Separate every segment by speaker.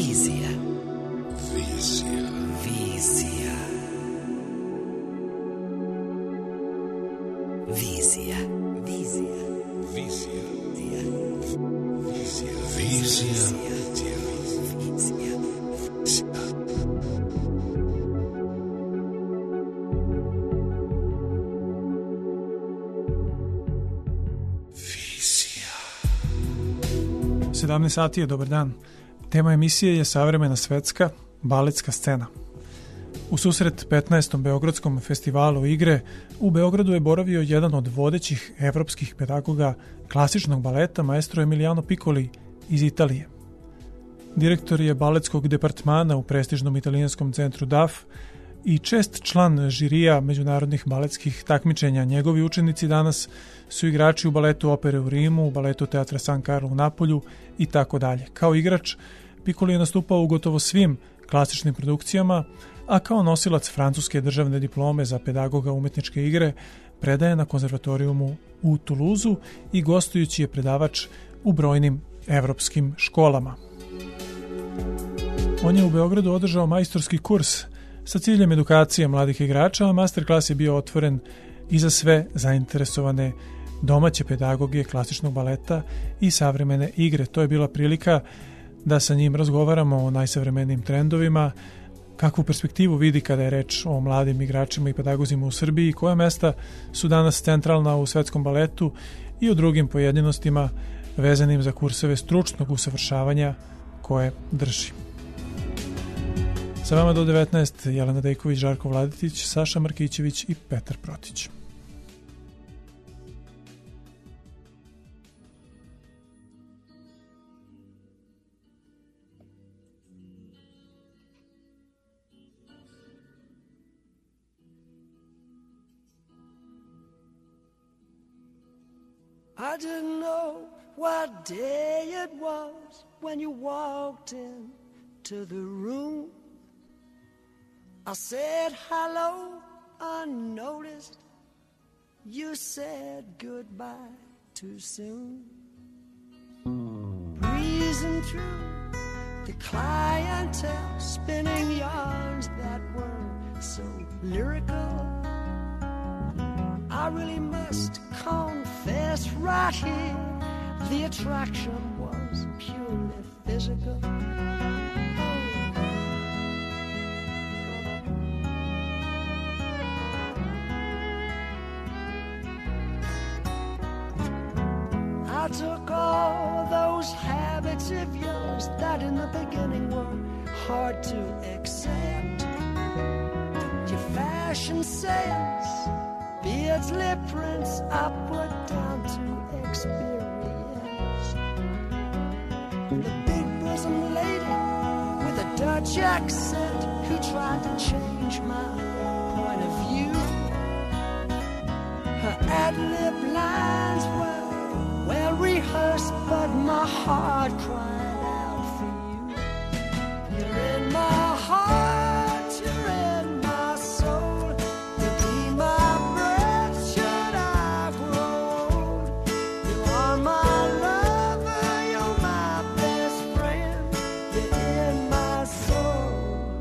Speaker 1: Vizija.
Speaker 2: Vizija.
Speaker 1: Vizija. Vizija. Vizija.
Speaker 2: Vizija.
Speaker 1: Vizija.
Speaker 2: Vizija.
Speaker 3: Vizija. 17 sati je, dobar dan. Tema emisije je savremena svetska baletska scena. U susret 15. Beogradskom festivalu igre u Beogradu je boravio jedan od vodećih evropskih pedagoga klasičnog baleta, maestro Emiliano Piccoli iz Italije. Direktor je baletskog departmana u prestižnom italijanskom centru DAF i čest član žirija međunarodnih baletskih takmičenja. Njegovi učenici danas su igrači u baletu opere u Rimu, u baletu teatra San Carlo u Napolju i tako dalje. Kao igrač, Piccoli je nastupao u gotovo svim klasičnim produkcijama, a kao nosilac francuske državne diplome za pedagoga umetničke igre predaje na konzervatorijumu u Tuluzu i gostujući je predavač u brojnim evropskim školama. On je u Beogradu održao majstorski kurs sa ciljem edukacije mladih igrača, a masterklas je bio otvoren i za sve zainteresovane domaće pedagoge klasičnog baleta i savremene igre. To je bila prilika da sa njim razgovaramo o najsavremenijim trendovima, kakvu perspektivu vidi kada je reč o mladim igračima i pedagozima u Srbiji, koja mesta su danas centralna u svetskom baletu i o drugim pojedinostima vezanim za kurseve stručnog usavršavanja koje drži. Sa vama do 19 Jelena Dejković, Žarko Vladetić, Saša Markićević i Petar Protić.
Speaker 4: I didn't know what day it was when you walked into the room. I said hello unnoticed. You said goodbye too soon. Breezing through the clientele, spinning yarns that were so lyrical. I really must confess right here, the attraction was purely physical. I took all those habits of yours that in the beginning were hard to accept. Your fashion sense, beards, lip prints, I put down to experience. The big bosom lady with a Dutch accent who tried to change my point of view. Her ad-lib lines were well rehearsed, but my heart cried out for you. You're in my heart, you're in my soul. You be my breath should I grow old. You are my lover, you're my best friend. You're in my soul.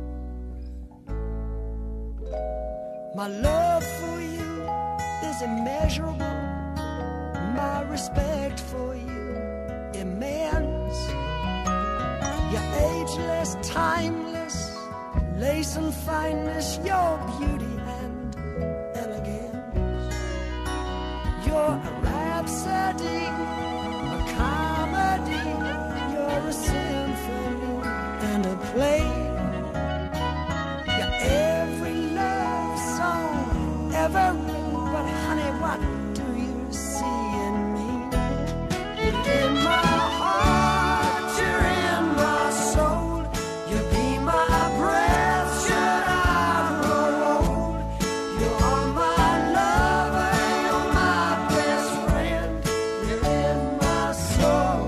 Speaker 4: My love for you is immeasurable. My respect for you immense. You're ageless, timeless, lace and fineness, your beauty and elegance. You're a rhapsody, a comedy, you're a symphony and a play. You're every love song ever written, but honey, what do you see? In my heart, you're in my soul. You be my breath should I grow old. You are my lover, you're my best friend. You're in my soul.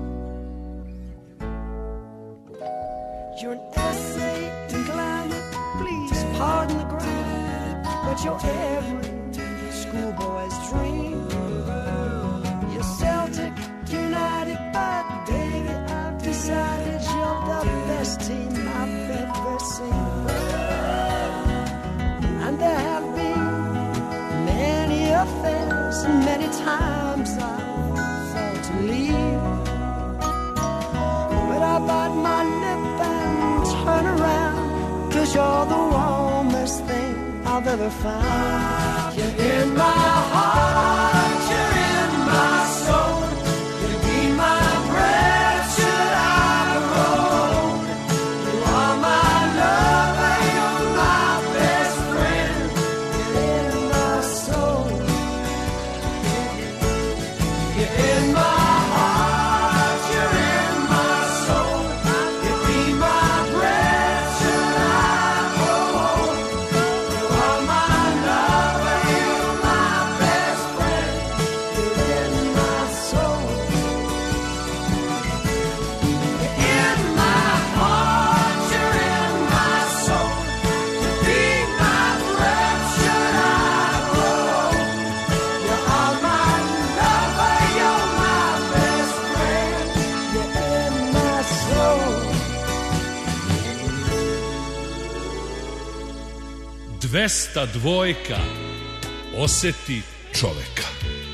Speaker 4: You're an essay in glamour, please pardon the grammar, but you're every schoolboy's dream. You're Celtic, United, but baby, I've decided you're the best team I've ever seen. And there have been many affairs, and many times I thought to leave. But I bite my lip and turn around, 'cause you're the warmest thing I've ever found. You're in my heart, you're in my soul. You be my breath, should I grow old. You are my lover, you're my best friend. You're in my soul. You're in my heart, you're in my soul. You be my breath, should I grow old. You are my lover, you're my best friend. You're in my soul. You're in my heart, you're in my soul. You be my breath, should I grow old. You are my lover, you're my best friend. You're in my soul.
Speaker 2: 202 oseti čoveka.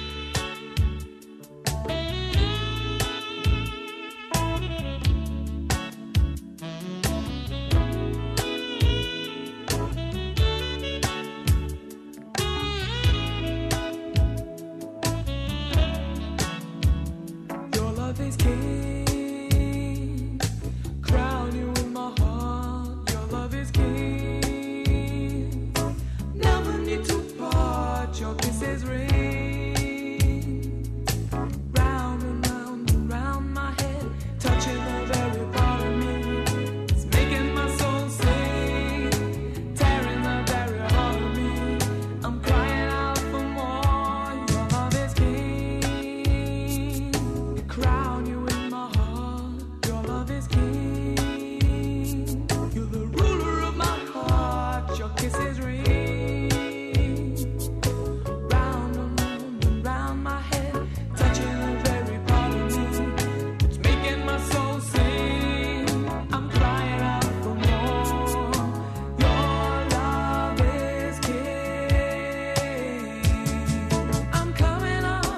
Speaker 5: Your love is king. Crown you in my heart. Your love is king. Never need to part. Your kisses ring. Round and round and round my head, touching the very part of me. It's making my soul sing, tearing the very heart of me. I'm crying out for more. Your love is king. Crown you in my heart. Your love is king. You're the ruler of my heart. Your kisses ring. Round and round my head, touching the very part of me. It's making my soul sing. I'm crying out for more. Your love is king. I'm coming up.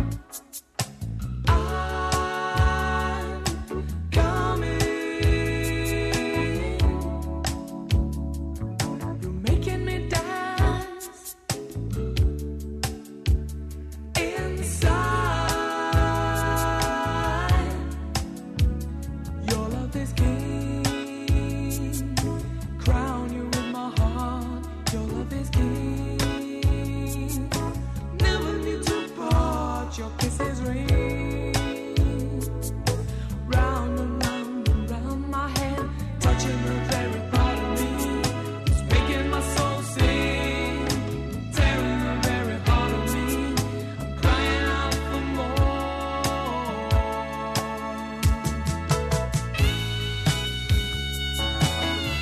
Speaker 5: I'm coming. You're making me dance inside. Your love is king. Crown you in my heart. Your love is king. Never need to part. Your kisses ring. Round and round and round my head, touching the very part of me. It's making my soul sing, tearing the very heart of me. I'm crying out for more.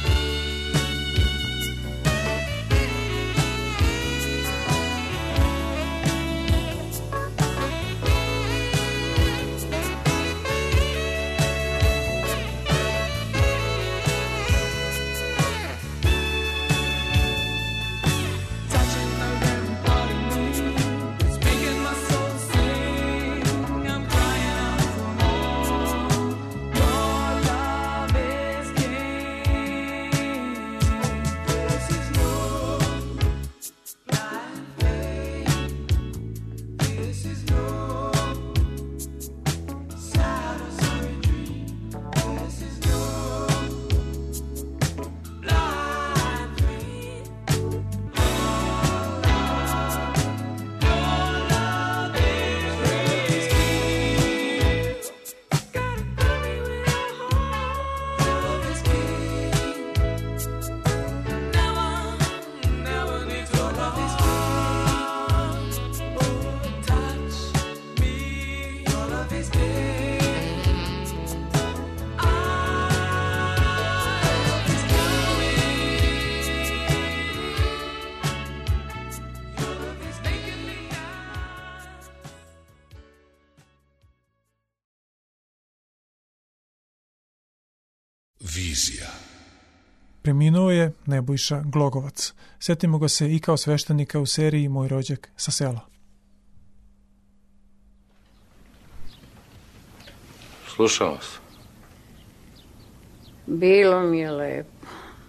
Speaker 2: Vizija.
Speaker 3: Preminuo je Nebojša Glogovac. Sjetimo ga se i kao sveštenika u seriji Moj rođak sa sela.
Speaker 6: Slušam vas.
Speaker 7: Bilo mi je lepo.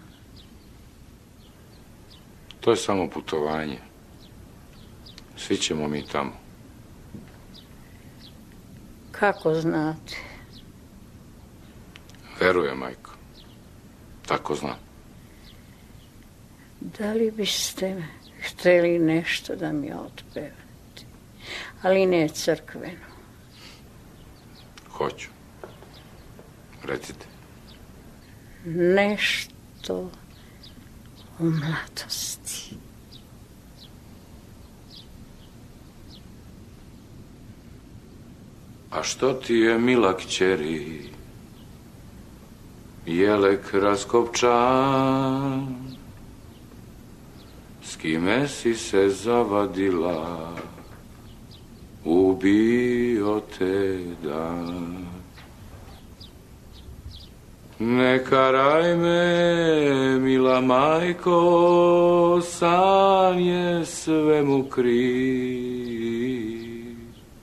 Speaker 6: To je samo putovanje. Svi ćemo mi tamo.
Speaker 7: Kako znate?
Speaker 6: Verujem, majko. Tako znam.
Speaker 7: Da li biste hteli nešto da mi otpevate? Ali ne crkveno.
Speaker 6: Hoću. Recite.
Speaker 7: Nešto o mladosti.
Speaker 6: A što ti je, mila kćeri, jelek raskopčan? S kime si se zavadila, ubio te dan? Ne karaj me, mila majko, san je svemu kriv.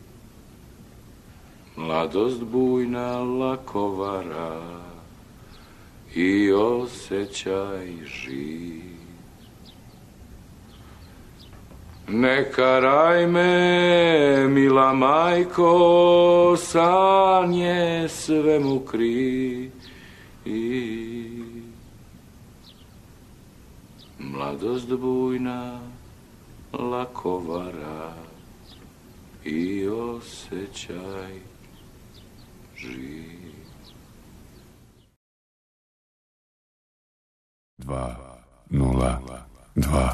Speaker 6: Mladost bujna lakovara i osjećaj živ. Ne karaj me, mila majko, san je svemu kriv. Mladost bujna lakovara i osjećaj živ.
Speaker 8: 2-0-2.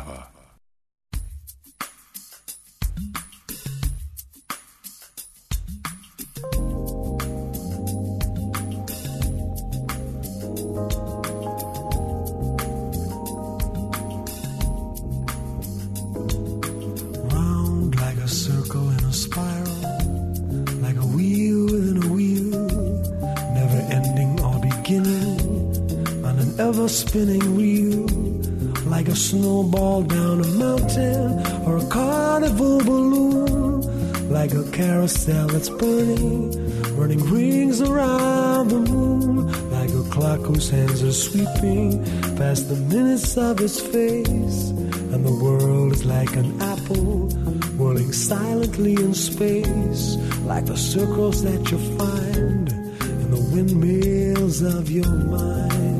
Speaker 4: Spinning wheel, like a snowball down a mountain or a carnival balloon, like a carousel that's burning rings around the moon, like a clock whose hands are sweeping past the minutes of his face, and the world is like an apple whirling silently in space, like the circles that you find in the windmills of your mind.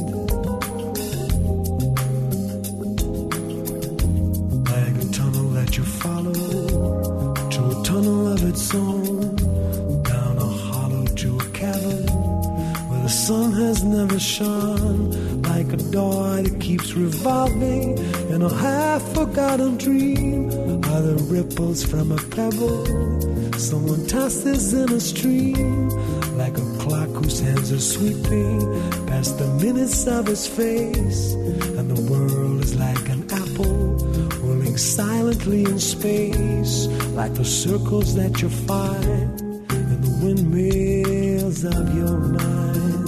Speaker 4: Down a hollow to a cavern where the sun has never shone, like a door that keeps revolving in a half-forgotten dream, are the ripples from a pebble someone tosses in a stream, like a clock whose hands are sweeping past the minutes of his face, and the world is like an apple whirling silently in space, like the circles that you find in the windmills of your mind.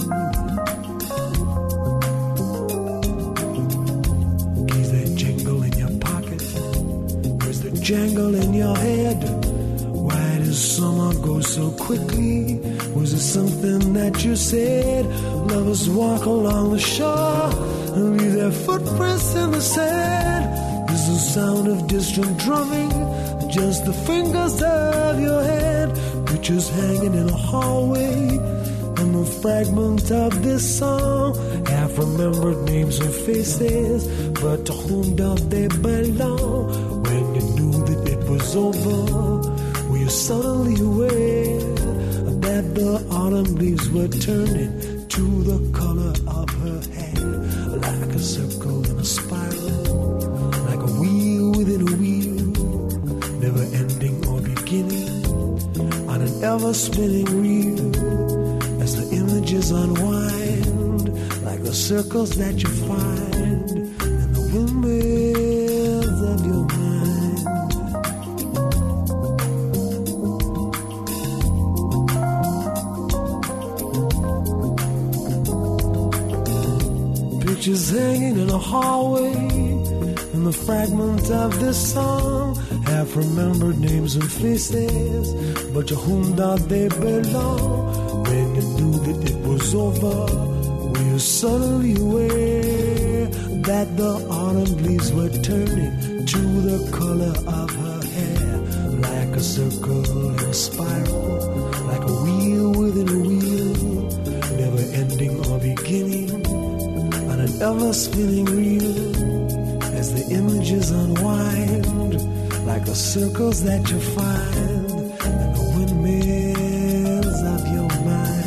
Speaker 4: Keys that jingle in your pocket, where's the jangle in your head? Why does summer go so quickly? Was it something that you said? Lovers walk along the shore and leave their footprints in the sand. Is the sound of distant drumming just the fingers of your hand? Pictures hanging in a hallway, and the fragment of this song, half-remembered names and faces, but to whom don't they belong? When you knew that it was over, were you suddenly aware that the autumn leaves were turning to the color of her hair, like a circle in a spiral, like a wheel within a wheel, never ending or beginning, on an ever-spinning reel, as the images unwind, like the circles that you find in the windmills of your mind.
Speaker 8: pictures hanging in a hallway, and the fragment of this song, half-remembered names and faces, but to whom did they belong? When you knew that it was over, were you suddenly aware that the autumn leaves were turning to the color of her hair, like a circle and a spiral, like a wheel within a wheel, never ending or beginning, on an ever-spinning reel, as the images unwind, like the circles that you find in the windmills of your mind.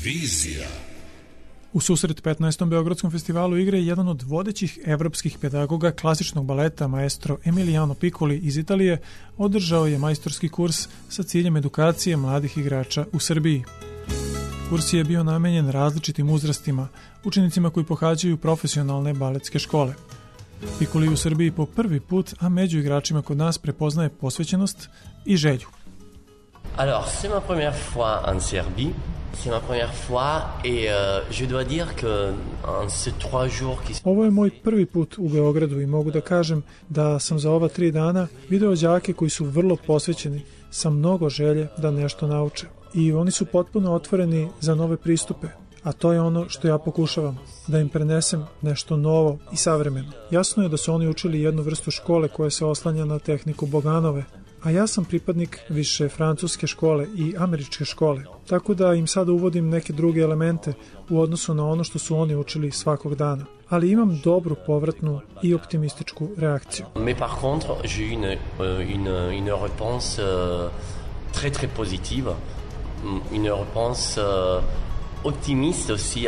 Speaker 2: Vizija.
Speaker 3: U susret 15. Beogradskom festivalu igre jedan od vodećih evropskih pedagoga klasičnog baleta, maestro Emiliano Piccoli iz Italije, održao je majstorski kurs sa ciljem edukacije mladih igrača u Srbiji. Kurs je bio namenjen različitim uzrastima, učenicima koji pohađaju profesionalne baletske škole. Piccoli u Srbiji po prvi put, a među igračima kod nas prepoznaje posvećenost i želju.
Speaker 9: Alors, c'est ma première fois en Serbie. C'est ma première fois et je dois dire que en ces 3 jours qui
Speaker 3: Ovo je moj prvi put u Beogradu i mogu da kažem da sam za ova 3 dana video đake koji su vrlo posvećeni, sa mnogo želje da nešto nauče. I oni su potpuno otvoreni za nove pristupe, a to je ono što ja pokušavam, da im prenesem nešto novo i savremeno. Jasno je da su oni učili jednu vrstu škole koja se oslanja na tehniku Boganove, a ja sam pripadnik više francuske škole i američke škole, tako da im sada uvodim neke druge elemente u odnosu na ono što su oni učili svakog dana. Ali imam dobru povratnu i optimističku reakciju.
Speaker 9: Mais par contre, j'ai eu une réponse très très positive, une réponse optimiste aussi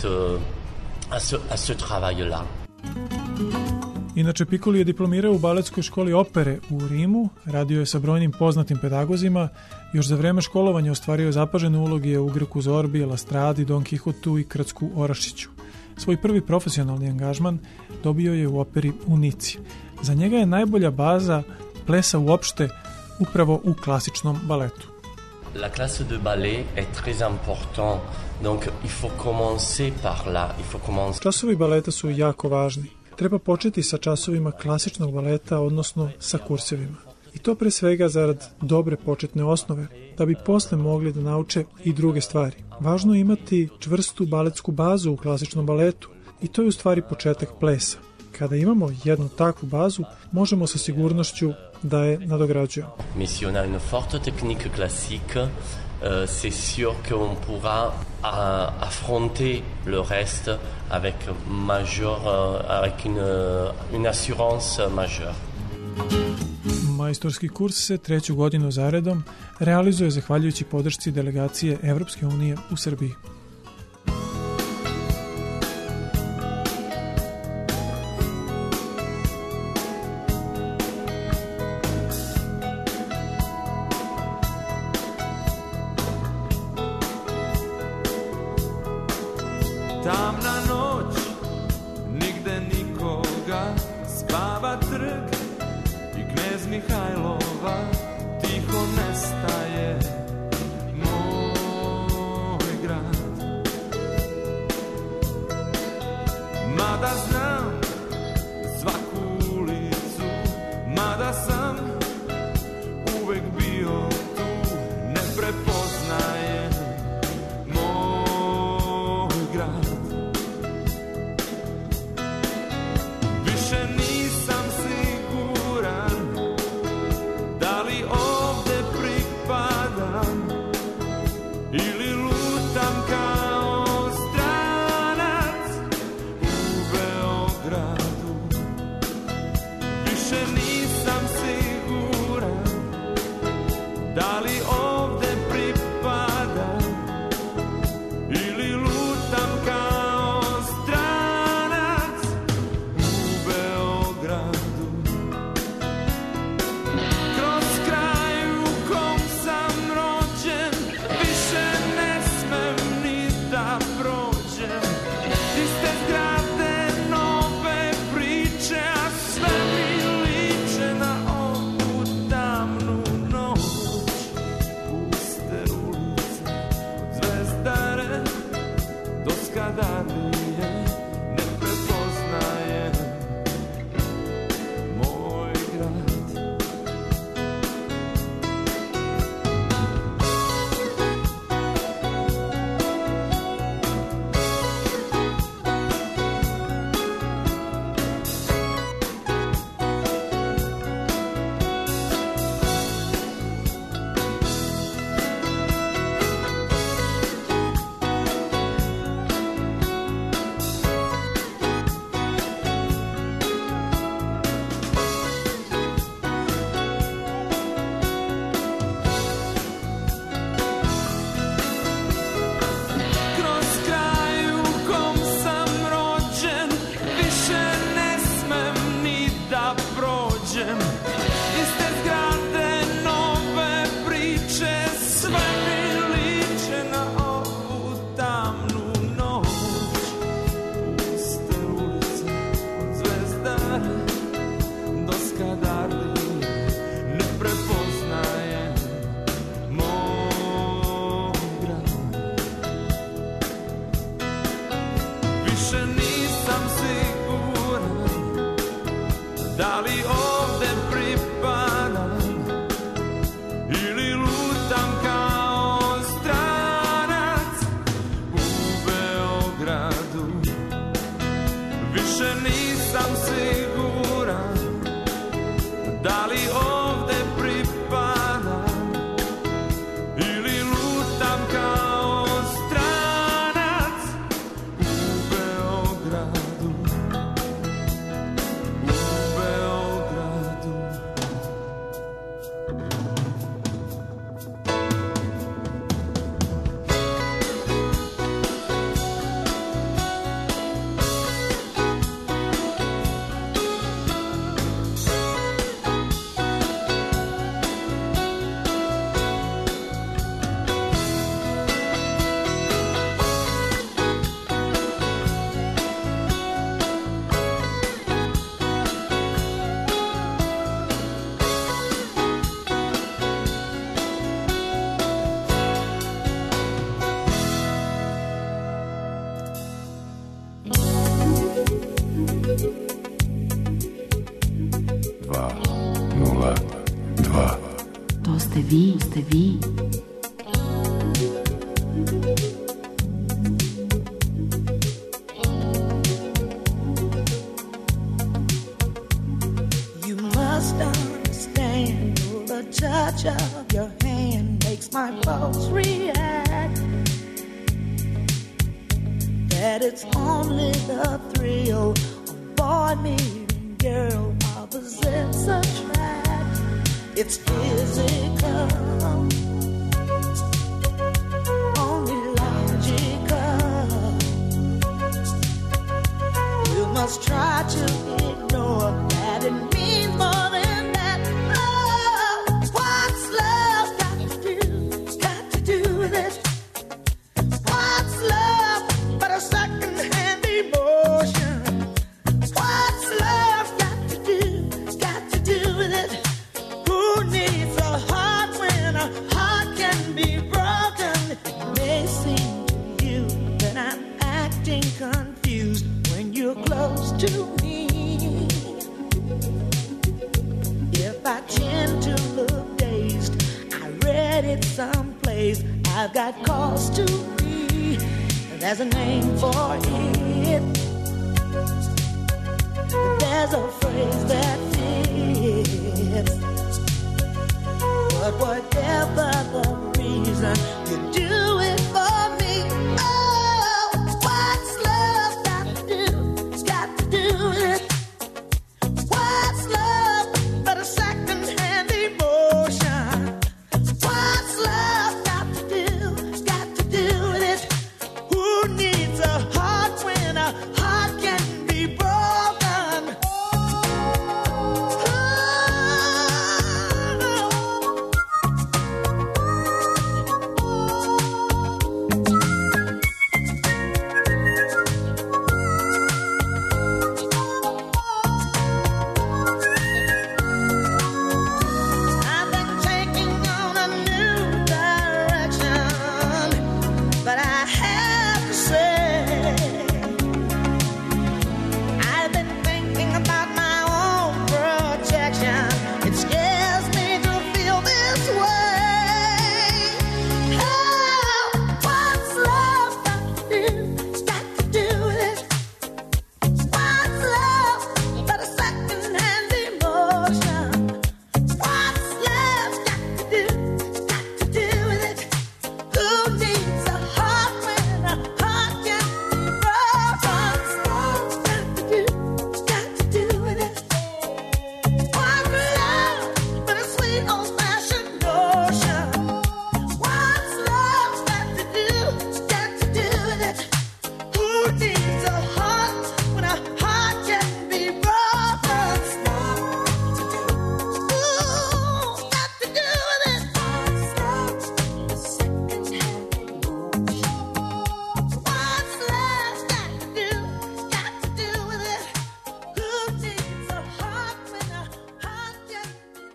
Speaker 9: à ce travail-là.
Speaker 3: Inače, Piccoli je diplomirao u baletskoj školi opere u Rimu, radio je sa brojnim poznatim pedagozima, još za vreme školovanja ostvario zapažene uloge u Grku Zorbi, La Stradi, Don Kihotu i Krcku Orašiću. Svoj prvi profesionalni angažman dobio je u operi u Nici. Za njega je najbolja baza plesa uopšte upravo u klasičnom baletu.
Speaker 9: La classe de ballet est très important, donc il faut commencer par là, il faut commencer.
Speaker 3: Časovi baleta su jako važni. Treba početi sa časovima klasičnog baleta, odnosno sa kursevima. I to pre svega zarad dobre početne osnove, da bi posle mogli da nauče i druge stvari. Važno je imati čvrstu baletsku bazu u klasičnom baletu i to je u stvari početak plesa. Kada imamo jednu takvu bazu, možemo sa sigurnošću da je nadograđujemo.
Speaker 9: Mais si on a une forte technique classique, c'est sûr qu'on pourra affronter le reste avec une assurance majeure.
Speaker 3: Majstorski kurs se 3. godinu zaredom realizuje zahvaljujući podršci delegacije Evropske unije u Srbiji.
Speaker 5: Tamna noć, nigde nikoga, spava trg i Knez Mihajlova tiho nestaje moj grad. Mada znam svaku ulicu, mada sam uvek bio tu, ne prepoznajem moj grad. Više nisam siguran
Speaker 10: girls react, that it's only the thrill of boy meeting girl, opposites attract. It's physical, only logical. You must try to ignore that it means more than that. Oh, what's love got to do with it? What's love but a second-hand emotion? What's love got to do with it? Who needs a heart when a heart can be broken? It may seem to you that I'm acting confused when you're close to me. If I tend to look dazed, I read it someplace. I've got cause to be. There's a name for it. There's a phrase that fits. But whatever the reason, you do it for me. Oh, what's love got to do with it? What's love but a second-hand emotion? What's love got to do with it? Who needs a heart when a heart can be broken? I've been taking on a new direction, but I have to say, I've been thinking about my own protection. It scares me to feel this way. Oh, what's love got to do with it? What's love but a second-hand emotion? What's love got to do with it? Who needs a heart when a heart can be broken? What's love got to do with it? What's love but a sweet old-fashioned notion? What's love got to do with it? Who needs a heart when a heart can be broken? Ooh, got to do with it. What's love? A second-hand emotion. What's love got to do with it? Who needs a heart when a heart can be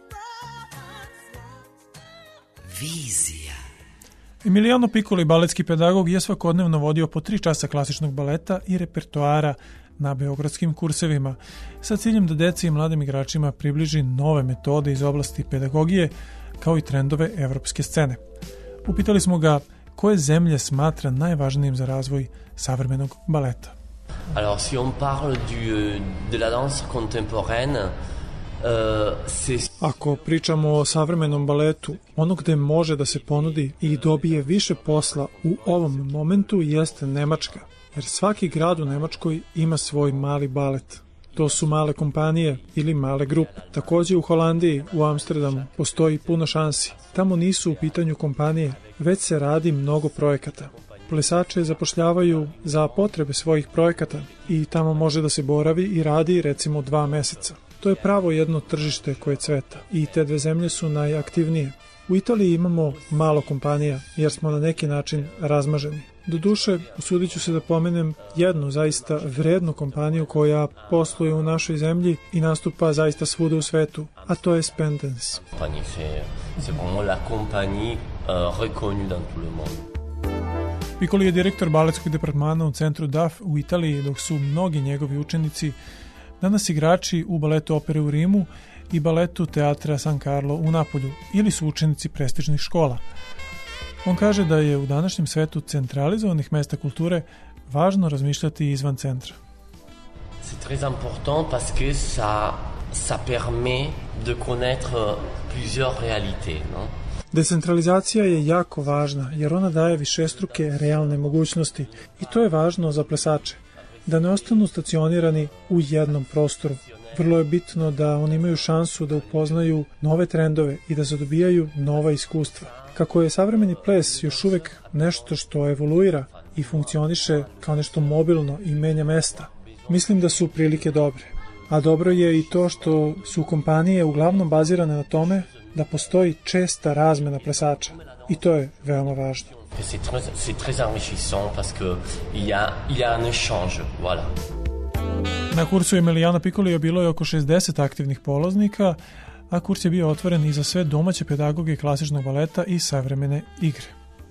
Speaker 10: broken?
Speaker 1: Vizija.
Speaker 3: Emiliano Piccoli, baletski pedagog, je svakodnevno vodio po 3 časa klasičnog baleta i repertoara na beogradskim kursevima, sa ciljem da deci i mladim igračima približi nove metode iz oblasti pedagogije, kao i trendove evropske scene. Upitali smo ga koje zemlje smatra najvažnijim za razvoj savremenog baleta.
Speaker 9: Alors, si on parle de la danse contemporaine, c'est
Speaker 3: Ako pričamo o savremenom baletu, ono gde može da se ponudi i dobije više posla u ovom momentu jeste Nemačka, jer svaki grad u Nemačkoj ima svoj mali balet. To su male kompanije ili male grupe. Takođe u Holandiji, u Amsterdamu, postoji puno šansi. Tamo nisu u pitanju kompanije, već se radi mnogo projekata. Plesače zapošljavaju za potrebe svojih projekata i tamo može da se boravi i radi recimo 2 meseca. To je pravo jedno tržište koje cveta i te dve zemlje su najaktivnije. U Italiji imamo malo kompanija jer smo na neki način razmaženi. Doduše, usudit ću se da pomenem jednu zaista vrednu kompaniju koja posluje u našoj zemlji i nastupa zaista svuda u svetu, a to je Spendance.
Speaker 9: c'est vraiment la compagnie reconnue dans tout le monde.
Speaker 3: Piccoli je direktor baletskog departmana u centru DAF u Italiji, dok su mnogi njegovi učenici danas igrači u baletu opere u Rimu i baletu teatra San Carlo u Napolju ili su učenici prestižnih škola. On kaže da je u današnjem svetu centralizovanih mesta kulture važno razmišljati izvan centra.
Speaker 9: C'est très important parce que ça permet de connaître plusieurs réalités, non?
Speaker 3: Decentralizacija je jako važna jer ona daje višestruke realne mogućnosti i to je važno za plesače, da ne ostanu stacionirani u jednom prostoru. Vrlo je bitno da oni imaju šansu da upoznaju nove trendove i da zadobijaju nova iskustva. Kako je savremeni ples još uvek nešto što evoluira i funkcioniše kao nešto mobilno i menja mesta, mislim da su prilike dobre. A dobro je i to što su kompanije uglavnom bazirane na tome da postoji česta razmena plesača i to je veoma važno.
Speaker 9: C'est très enrichissant parce que il y a un échange, voilà.
Speaker 3: Na kursu Emiliana Piccolija bilo je oko 60 aktivnih polaznika, a kurs je bio otvoren i za sve domaće pedagoge klasičnog baleta i savremene igre.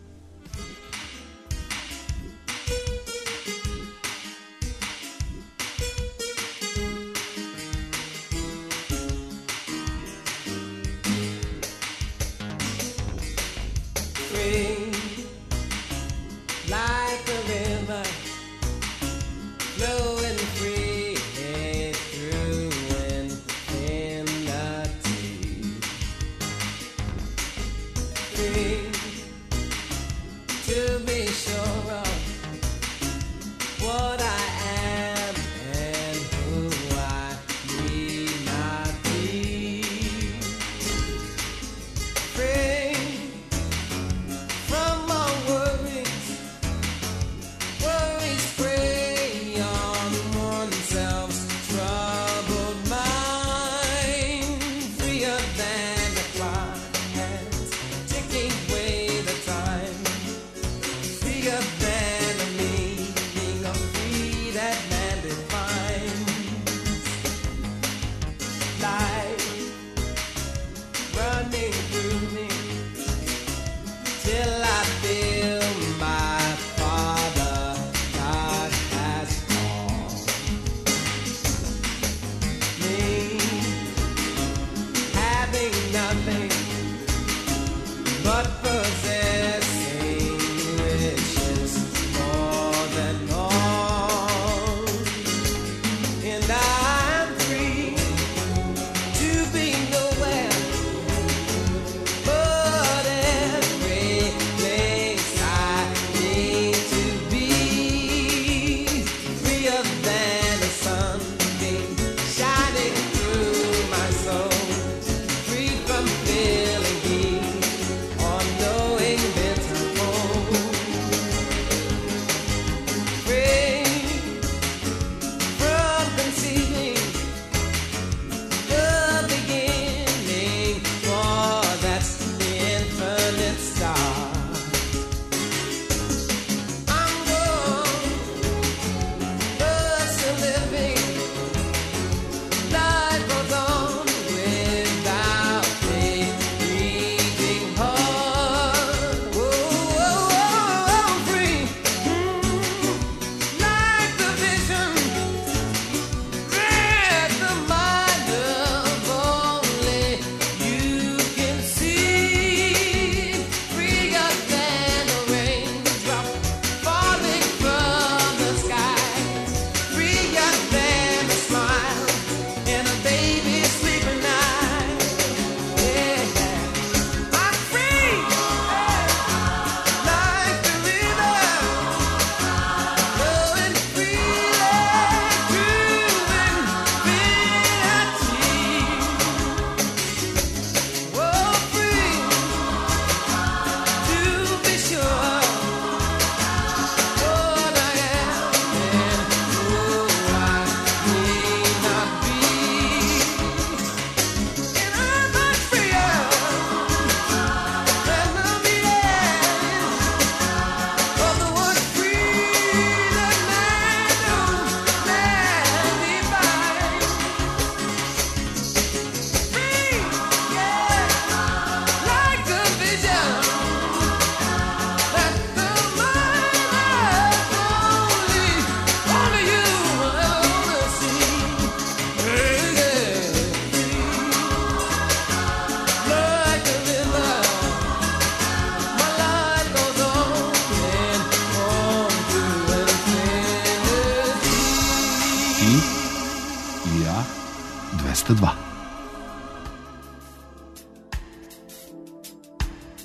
Speaker 11: i ja 202.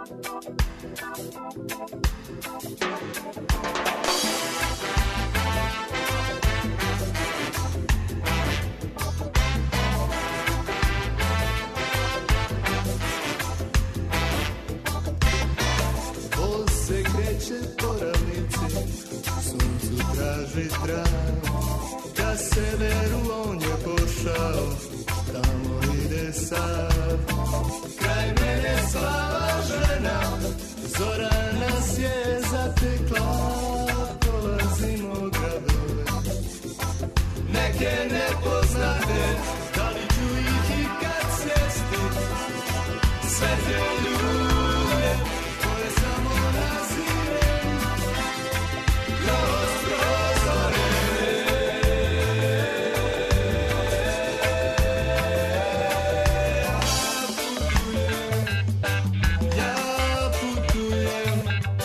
Speaker 12: Voz se kreće po ravnici, suncu traži trag. Ka severu on je pošao, tamo ide sav. Kraj mene slava žena, zora nas je zatekla. Prolazimo gradove, neke nepoznate, da li ću ih ikad sresti? Sve te ljude koje samo nazirem kroz prozore. Ja putujem,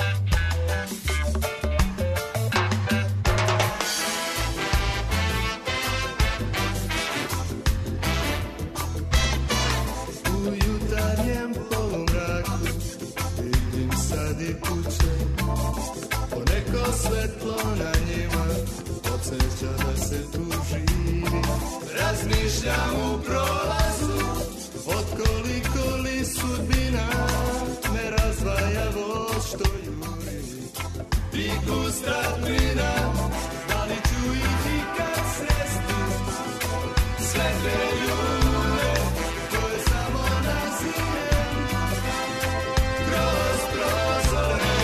Speaker 12: u jutarnjem polumraku vidim sad i kuće, poneko svetlo na njima podsjeća da se tu živi. Razmišljam u prolazu, od koliko li sudbina me razdvaja voz što juri. Tiku stradbina, da li ću ih ikad sresti? Sve te ljude koje samo nazirem kroz prozore.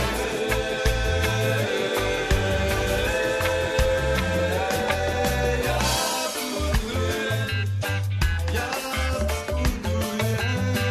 Speaker 12: Ja putujem, ja putujem.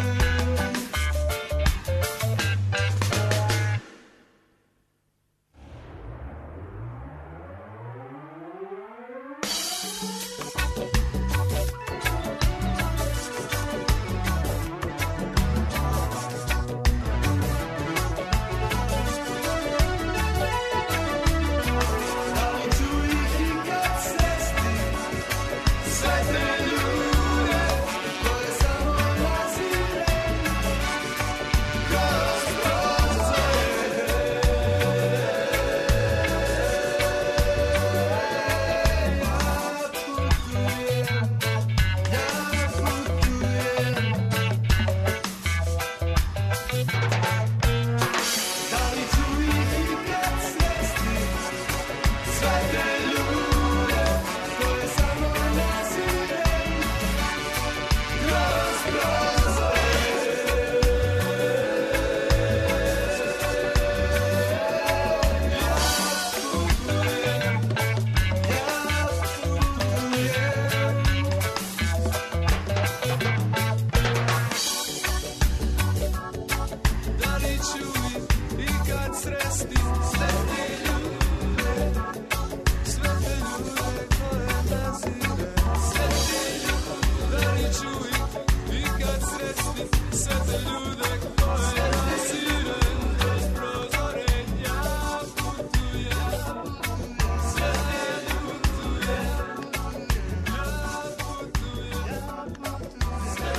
Speaker 12: Da li ću ih ikad sresti? Sve te ljude koje samo nazirem kroz prozore. Ja putujem, da li ću ih ikad sresti? Sve te ljude koje samo nazirem kroz prozore. Da li ću ih ikad sresti? Sve te ljude, sve te ljude koje nazirem. Sve te ljude, da li ću ih ikad sresti? Sve te ljude koje nazirem kroz prozore. Ja putujem, sve te putujem, ja putujem, sve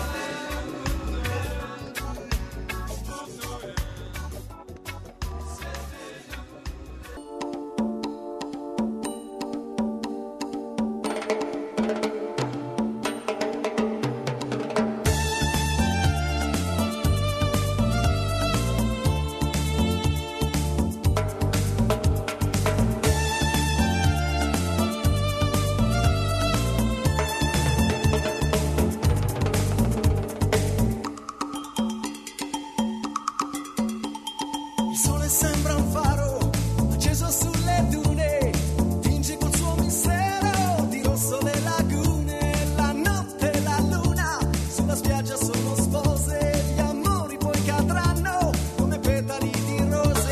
Speaker 4: Il sole sembra un faro acceso sulle dune, tinge col suo mistero di rosso le lagune. La notte e la luna sulla spiaggia sono spose, gli amori poi cadranno come petali di rose.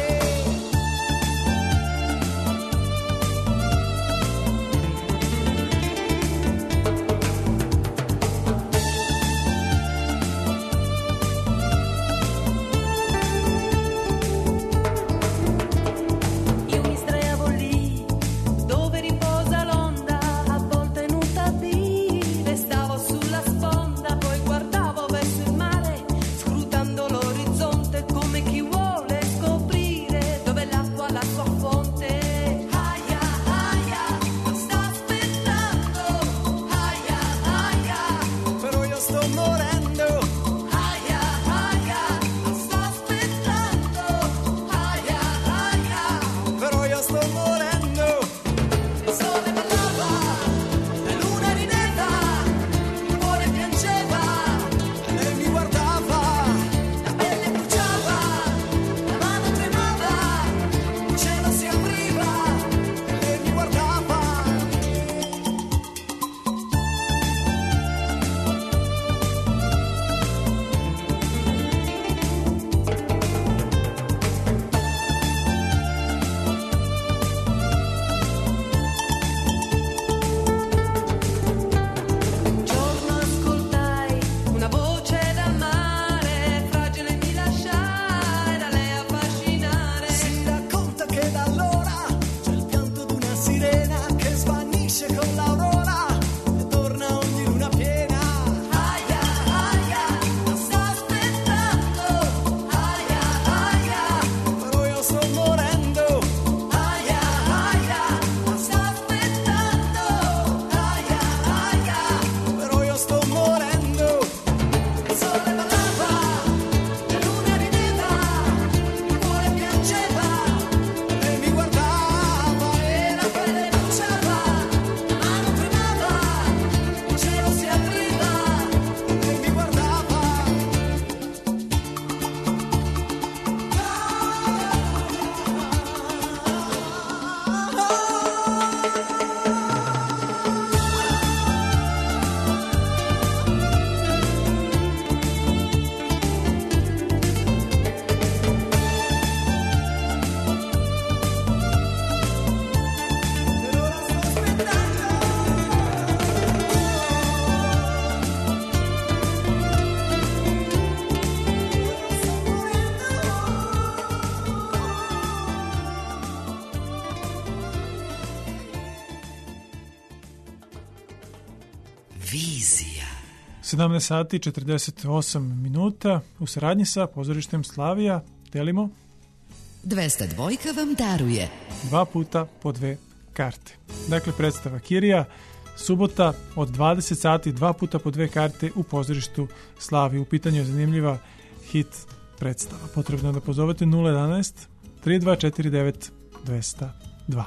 Speaker 1: Vizija.
Speaker 3: 17 sati 48 minuta. U saradnji sa pozorištem Slavija delimo
Speaker 1: 202 vam daruje
Speaker 3: 2 puta po 2 karte. Dakle, predstava Kirija, subota od 20 sati, 2 puta po 2 karte u pozorištu Slavija. U pitanju je zanimljiva hit predstava. Potrebno je da pozovete 011 3249 202.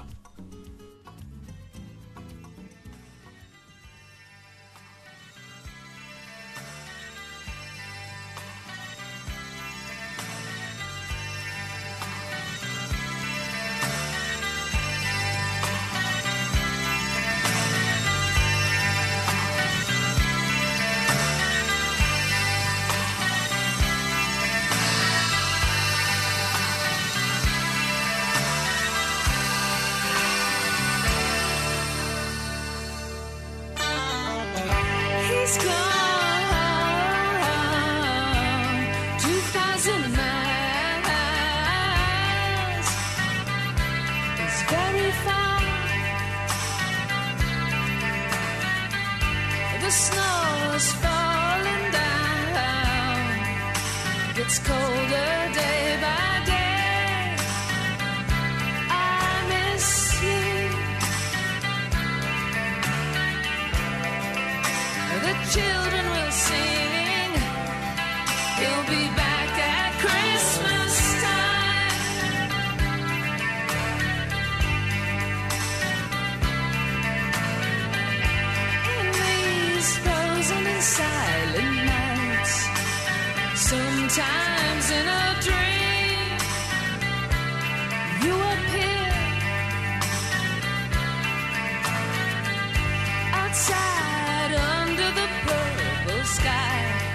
Speaker 5: He's gone 2,000 miles. It's very far. The snow is falling down. Gets colder day by day. I miss you. The children will sing. He'll be back at Christmas time. In these frozen and silent nights, sometimes in a dream, you appear outside under the purple sky.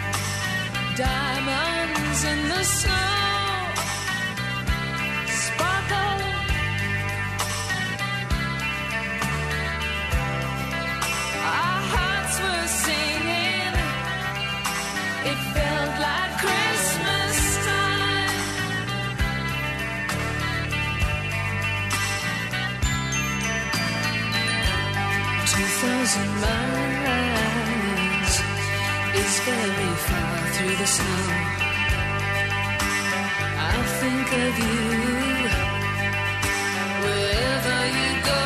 Speaker 5: Diamonds in the snow sparkle. Our hearts were singing. It felt like Christmas time. 2,000 miles is very far through the snow. I think of you wherever you go.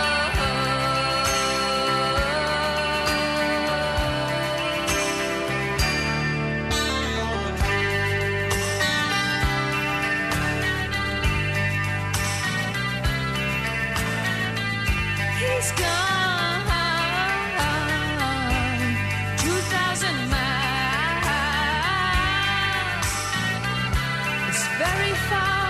Speaker 5: He's gone 2,000 miles. It's very far.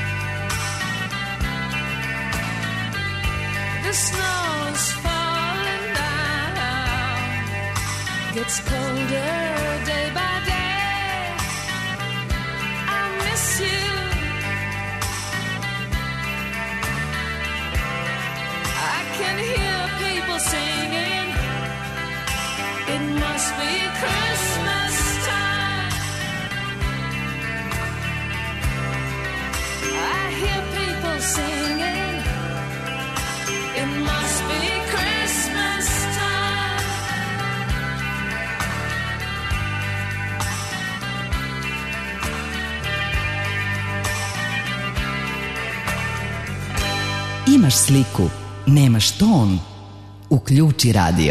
Speaker 5: The snow's falling down. Gets colder day by day. I miss you. I can hear people singing. It must be Christmas time. I hear people singing. It must be Christmas time.
Speaker 1: Imaš sliku, nemaš ton. Uključi radio.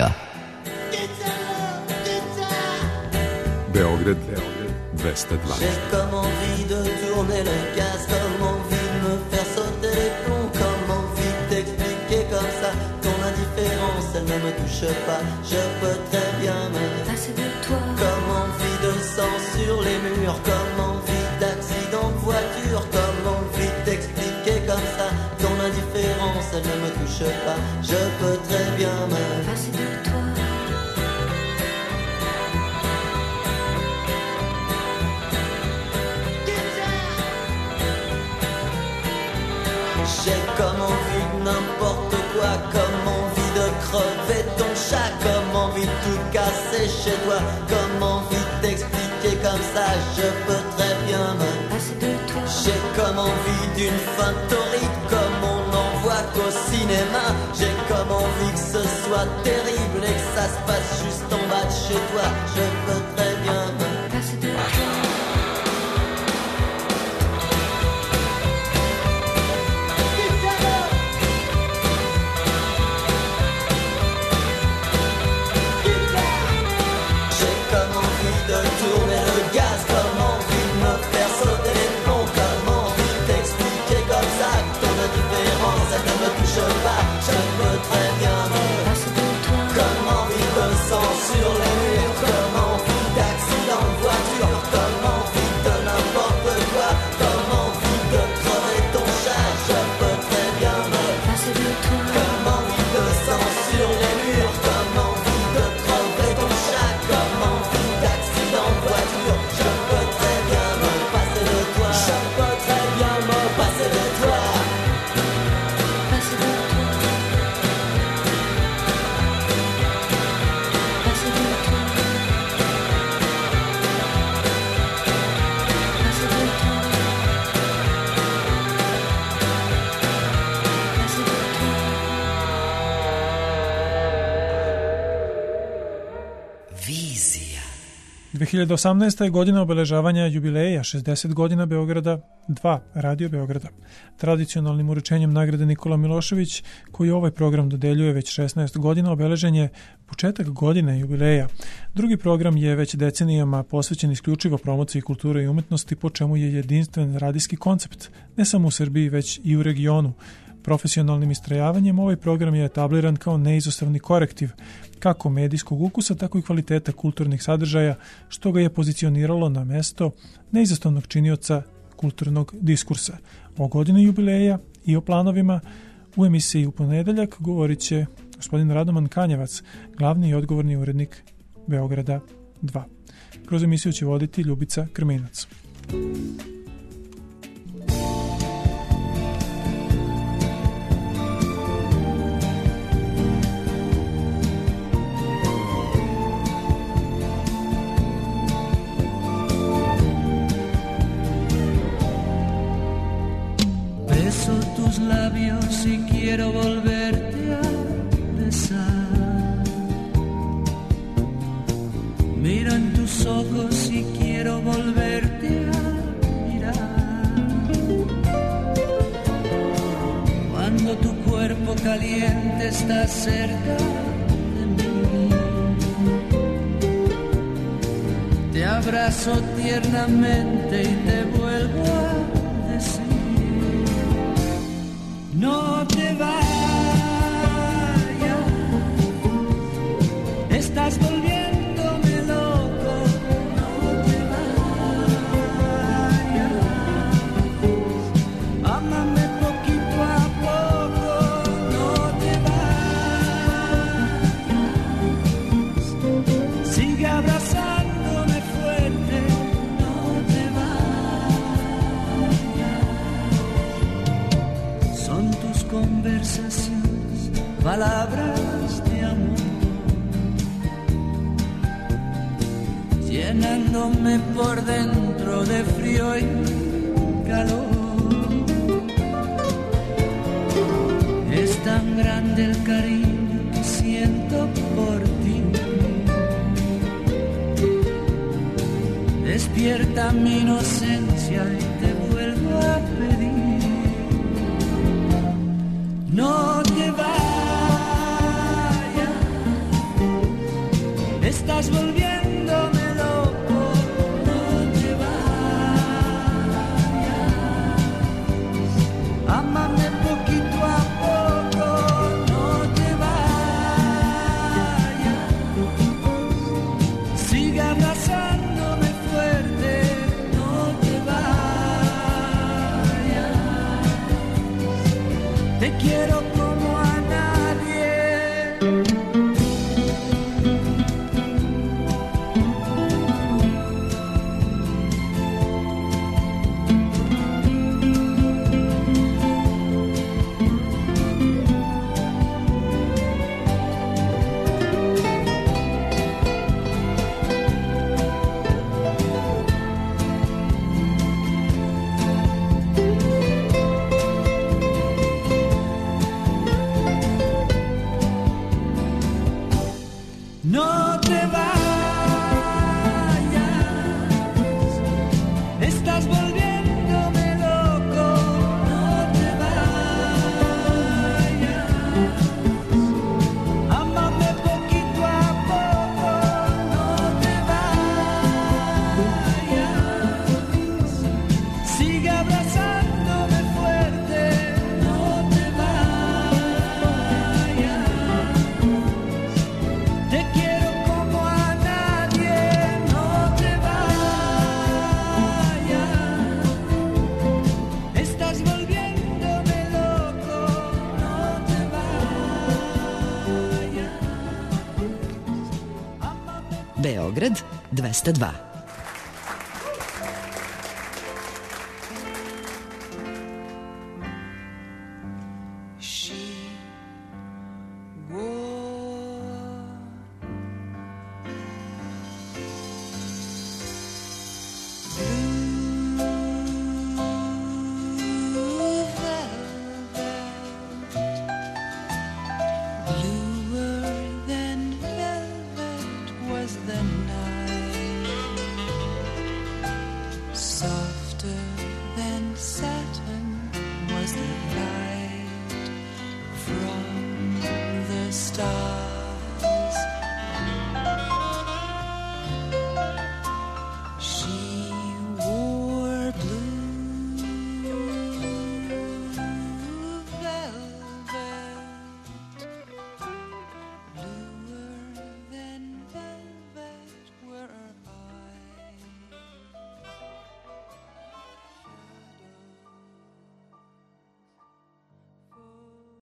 Speaker 11: Beograd 202.
Speaker 13: J'ai comme envie de tourner le casque, comme envie de me faire sauter les plombs, comme envie de t'expliquer comme ça ton indifférence, elle ne me touche pas. Je peux très bien me passer de toi. Comme envie de sang sur les murs, comme envie d'accident de voiture, comme envie de t'expliquer comme ça ton indifférence, elle ne me touche pas. Je peux très bien me passer de toi. J'ai comme envie de n'importe quoi, comme envie de crever ton chat, comme envie de tout casser chez toi, comme envie de t'expliquer comme ça, je peux très bien me passer de toi. J'ai comme envie d'une fin torride, comme on n'en voit qu'au cinéma. J'ai comme envie que ce soit terrible et que ça se passe juste en bas de chez toi. Je peux très bien me passer de toi. J'ai comme envie de tourner le gaz, comme envie de me faire sauter les plombs, comme envie de t'expliquer comme ça que ton indifférence elle ne me touche pas. Je peux très bien me passer de toi. Comme envie de sang sur les murs, comme envie d'accident de voiture, comme envie de n'importe quoi, comme envie de crever ton chat. Je peux très bien me passer de toi. Comme envie de sang sur les murs, comme envie de crever ton chat, comme envie d'accident de voiture. Je peux très bien me passer de toi. Je peux très bien me passer de toi. Passer de toi. Passer de toi. Passer de toi. Passer de toi.
Speaker 3: 2018. je godina obeležavanja jubileja 60 godina Beograda 2, Radio Beograda. Tradicionalnim uručenjem nagrade Nikola Milošević, koji ovaj program dodeljuje već 16 godina, obeležen je početak godine jubileja. Drugi program je već decenijama posvećen isključivo promociji kulture i umetnosti, po čemu je jedinstven radijski koncept, ne samo u Srbiji, već i u regionu. Profesionalnim istrajavanjem ovaj program je etabliran kao neizostavni korektiv kako medijskog ukusa, tako i kvaliteta kulturnih sadržaja, što ga je pozicioniralo na mesto neizostavnog činioca kulturnog diskursa. O godini jubileja i o planovima u emisiji u ponedeljak govorit će gospodin Radoman Kanjevac, glavni i odgovorni urednik Beograda 2. Kroz emisiju će voditi Ljubica Krminac.
Speaker 14: Beso tus labios y quiero volverte a besar. Miro en tus ojos y quiero volverte a mirar. Cuando tu cuerpo caliente está cerca de mí, te abrazo tiernamente y te vuelvo a decir: no te vayas, estás volviéndome loco. No te vayas, ámame poquito a poco. No te vayas, sigue abrazándome fuerte. No te vayas, son tus conversaciones, palabras de amor, llenándome por dentro de frío y calor. Es tan grande el cariño que siento por ti, despierta mi inocencia y te vuelvo a pedir: no te vayas, estás volviéndome loco. No te vayas, ámame poquito a poco. No te vayas, sigue abrazándome fuerte. No te vayas, te quiero como a nadie.
Speaker 5: sigue abrazándome fuerte. No te vayas, te quiero como a nadie. No te vayas, estás volviéndome loco. No te vayas.
Speaker 1: Beograd 202.